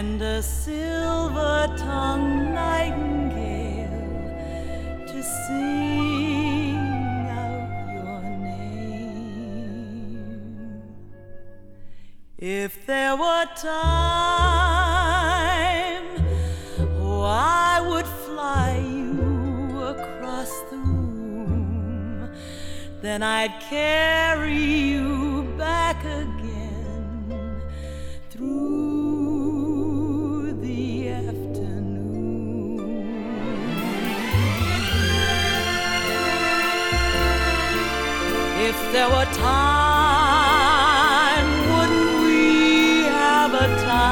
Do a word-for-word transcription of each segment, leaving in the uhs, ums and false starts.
and a silver-tongued nightingale to sing out your name. If there were time, oh, I would fly you across the room. Then I'd carry you back again through the afternoon. If there were time, wouldn't we have a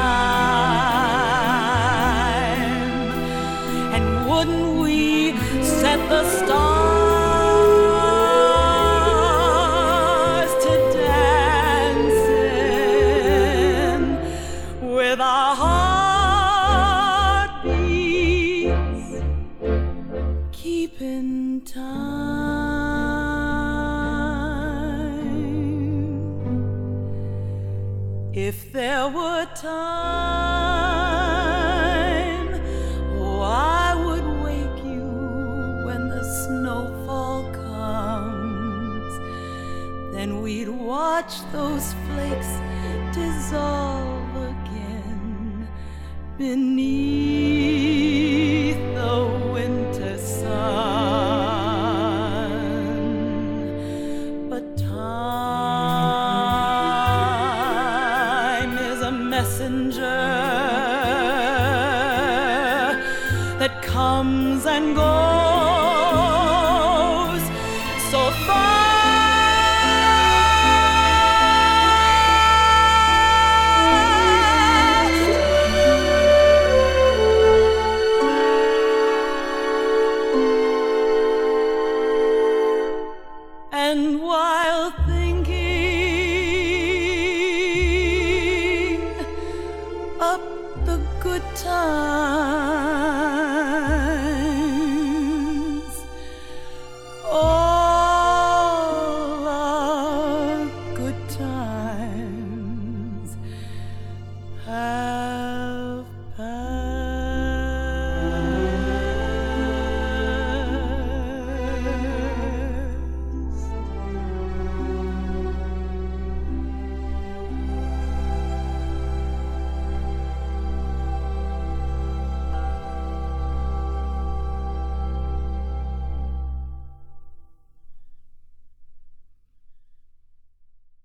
time? And wouldn't we set the stars to dancing with our heartbeats keeping time? If there were time, oh, I would wake you when the snowfall comes. Then we'd watch those flakes dissolve again beneath the winter sun. But time is a messenger that comes and goes so fast. And while thinking up the good times